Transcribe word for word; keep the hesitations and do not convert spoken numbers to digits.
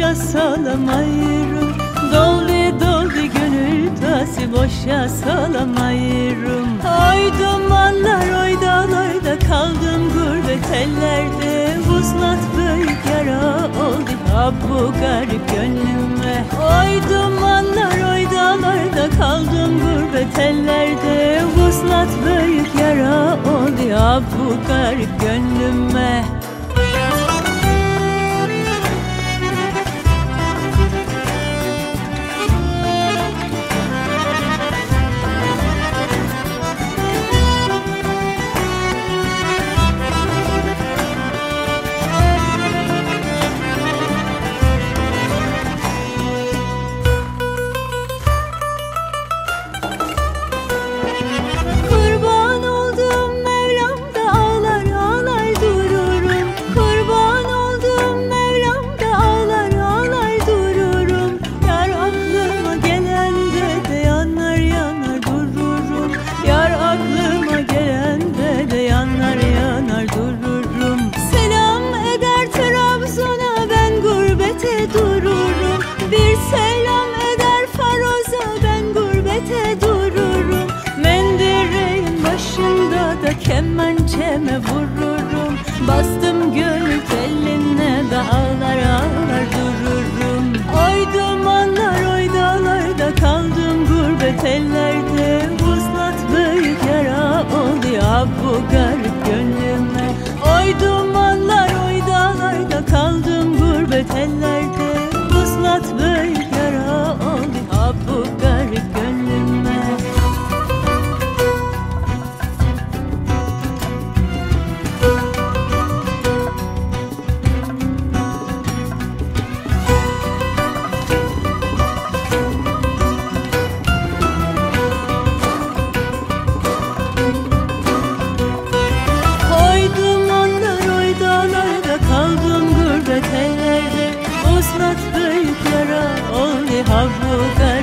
boşa salamayırım. Doldu doldu gönül tası boşa salamayırım. Oy dumanlar oy dağlarda kaldım gurbet ellerde. Vuslat büyük yara oldu ha bu garip gönlüme. Oy dumanlar oy dağlarda kaldım gurbet ellerde. Vuslat büyük yara oldu ha bu garip gönlüme. Kemençeme vururum, bastım gönül teline de ağlar ağlar dururum. Oy dumanlar oy dağlarda kaldım gurbet ellerde. Vuslat büyük yara oldu ya bu garip gönlüme. Oy dumanlar oy dağlarda kaldım gurbet ellerde. Vuslat büyük yara oldu ya bu garip gönlüme. Vuslat büyük yara oldu ha bu garip